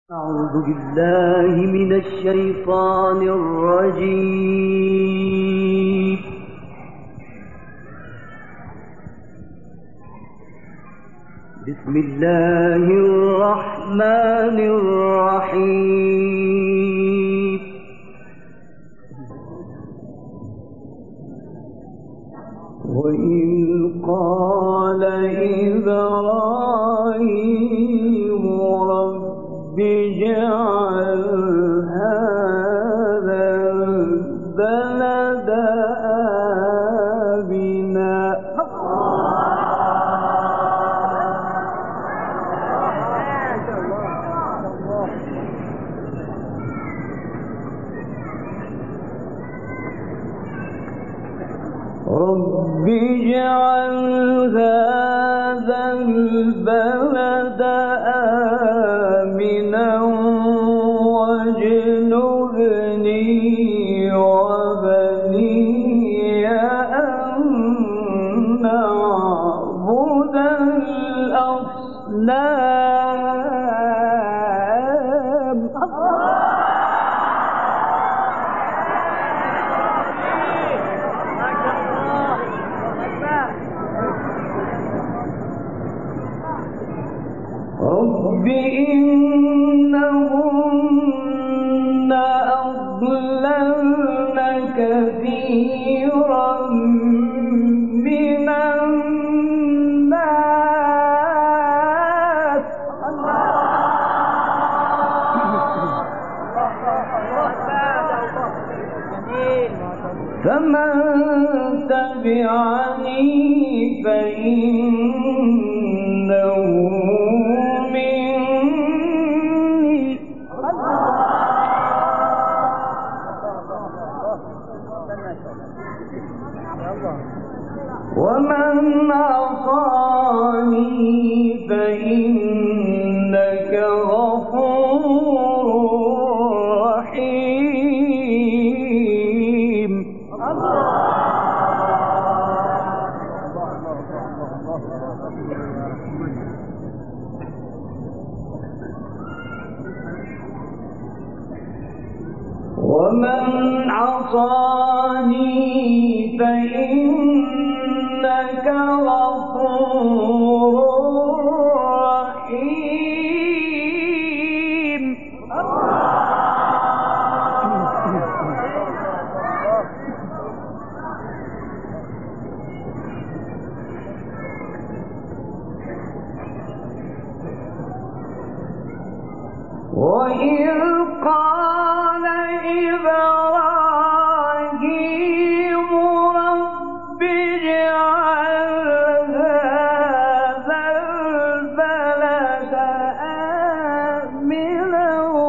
أعوذ بالله من الشيطان الرجيم. بسم الله الرحمن الرحيم. وإذ قال إبراهيم رب اجعل هذا البلد آمنا رب اجعل هذا البلد آمنا واجنبني وبني أن نعبد الأصنام. رب إنهن أضللن كثيرا من الناس فمن تبعني فإنه ومن عصاني فإنك غفور رحيم. ومن عصاني فإنك غفور رحيم. وإذ قال إبراهيم رب اجعل هذا البلد آمنا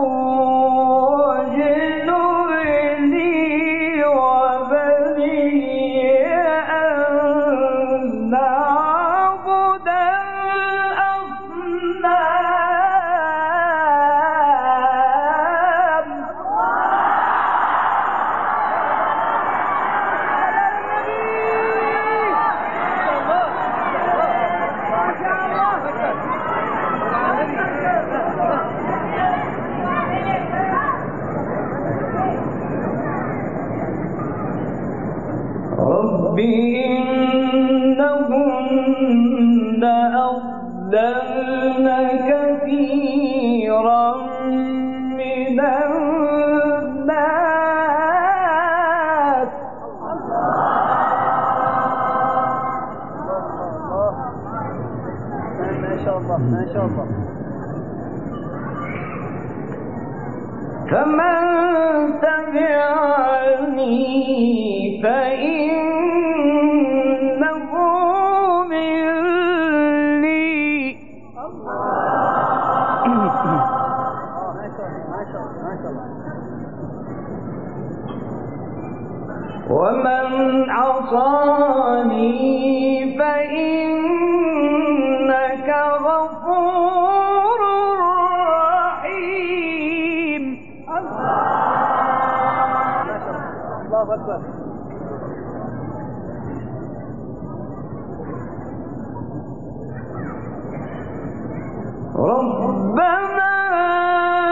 واجنبني وبني أن نعبد رب إنهن أضللن كثيرا من الناس ما شاء الله ما شاء الله. فمن تبعني فإنه مني. ومن عصاني فإنك غفور رحيم. الله أكبر. ربنا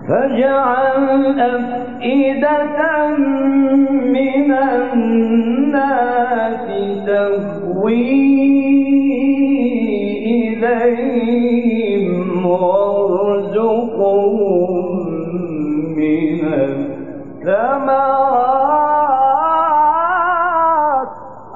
فاجعل أفئدة من الناس تهوي إليهم وارزقهم من الثمرات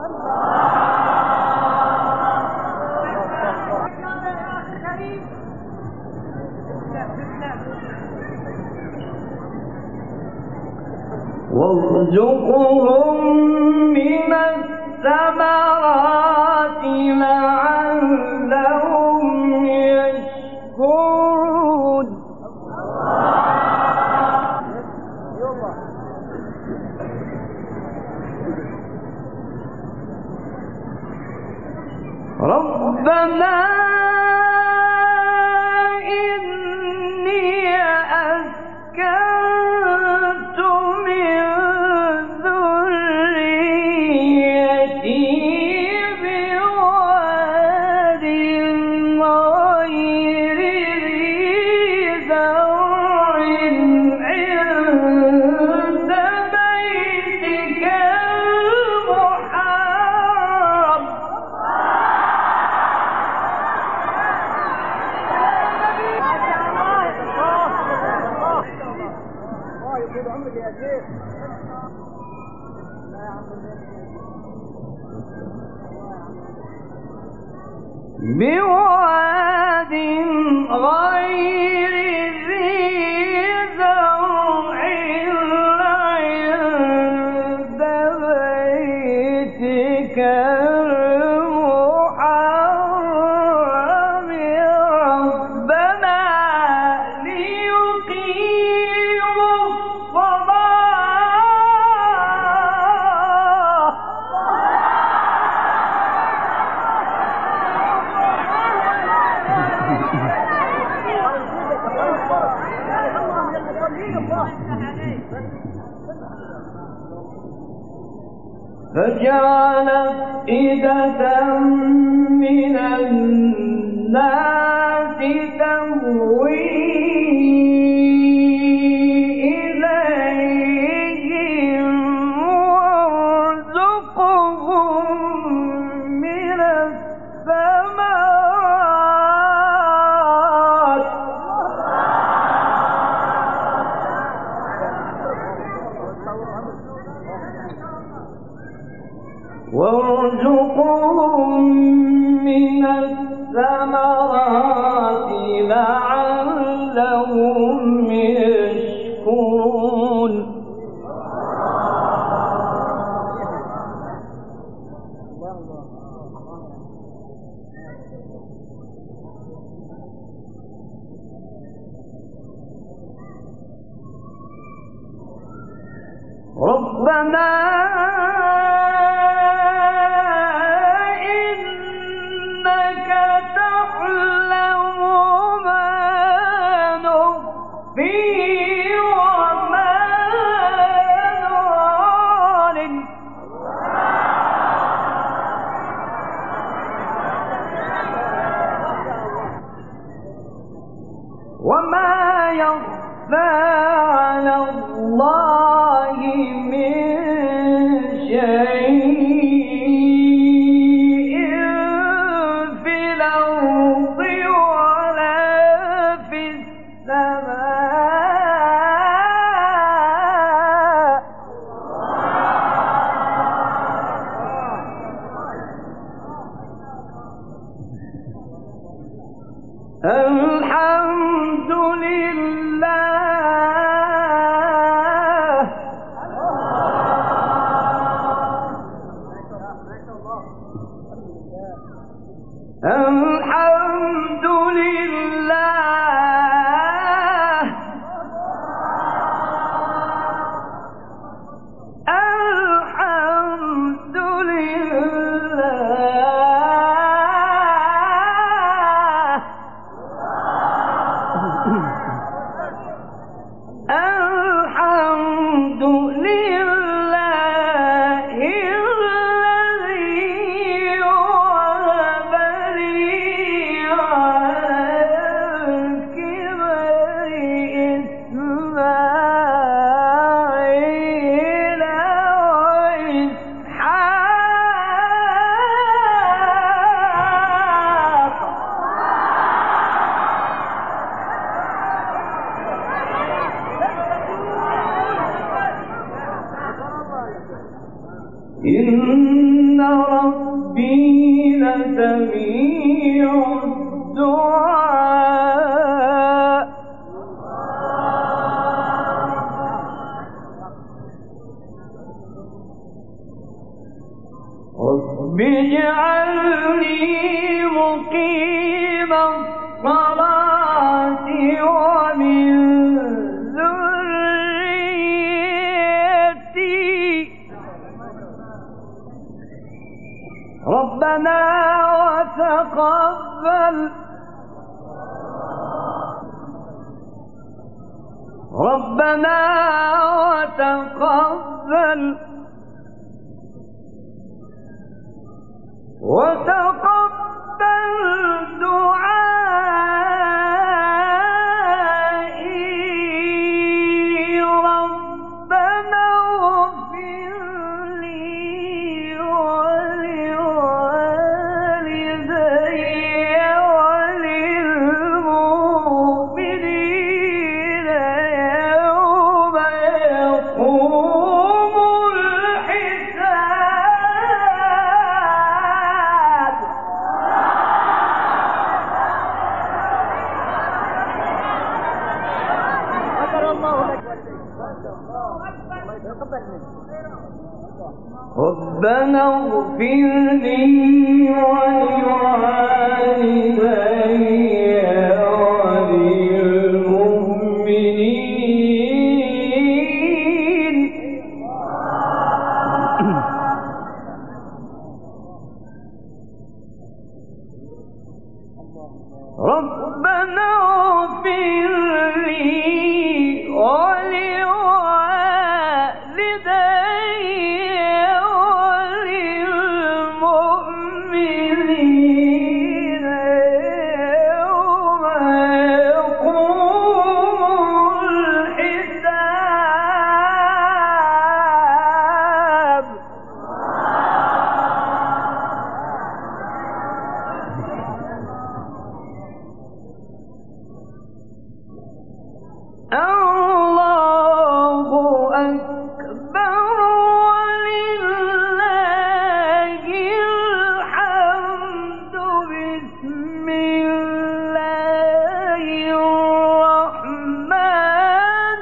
لعلهم يشكرون ربنا إني أسكنت من ذريتي بواد غير ذي زرع عند بيتك المحرم بواد غير ذي زرع عند بيتك المحرم ربنا ليقيموا فجعل أفئدة من الناس تهوي إليهم وارزقهم من الثمرات وارزقهم من الثمرات لعلهم يشكرون ربنا إنك تعلم ما نخفي وما نعلن وما يخفى على الله من شيء في الأرض ولا في السماء الحمد لله الحمد لله الحمد لله الصلاة ومن ذريتي ربنا وتقبل دعائي ربنا اغفر لي ولوالدي وللمؤمنين يوم يقوم الحساب. ربنا اغفر لي ولوالدي وللمؤمنين ربنا اغفر لي الله أكبر ولله الحمد. بسم الله الرحمن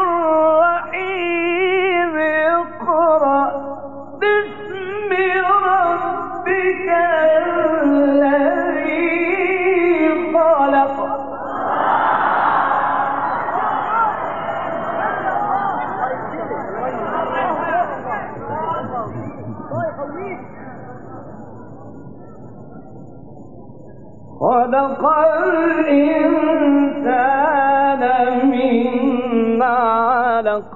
الرحيم. اقرأ باسم ربك الذي خلق. خلق الإنسان من علق.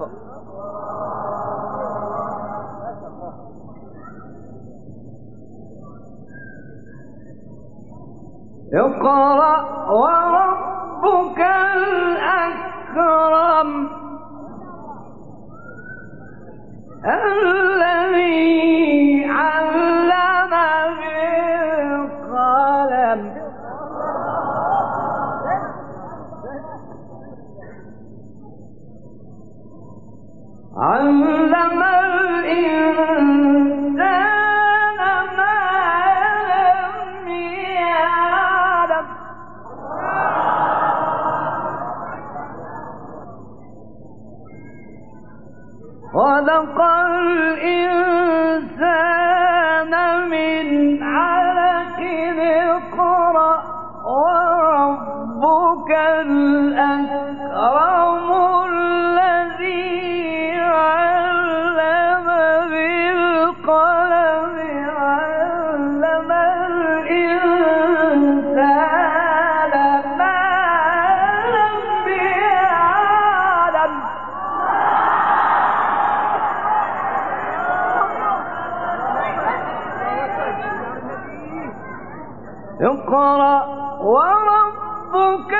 اقرأ وربك الأكرم الذي علم بالقلم علم الإنسان ما لم يعلم. خلق الإنسان من علق. اقرأ وربك الأكرم الذي علم بالقلم علم الإنسان ما لم يعلم. اقرأ وربك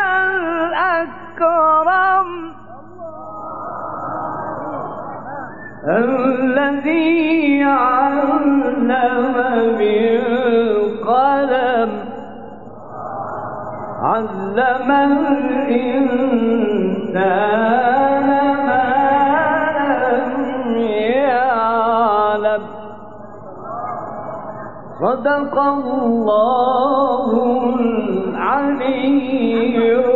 الأكرم الذي علم بالقلم علم الإنسان ما لم يعلم. صدق الله العلي